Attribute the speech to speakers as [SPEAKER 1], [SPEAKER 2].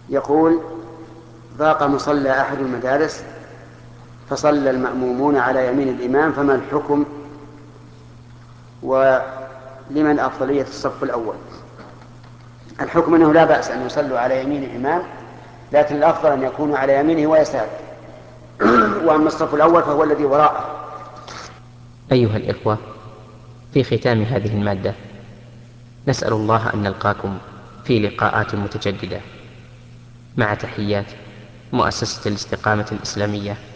[SPEAKER 1] يقول: ضاق مصلى أحد المدارس فصلى المأمومون على يمين الإمام، فما الحكم ولمن أفضلية الصف الأول؟ الحكم أنه لا بأس أن يصلوا على يمين الإمام، لكن الأفضل أن يكونوا على يمينه ويساره. وأما الصف الأول فهو الذي وراءه.
[SPEAKER 2] أيها الإخوة، في ختام هذه المادة نسأل الله أن نلقاكم في لقاءات متجددة، مع تحيات مؤسسة الاستقامة الإسلامية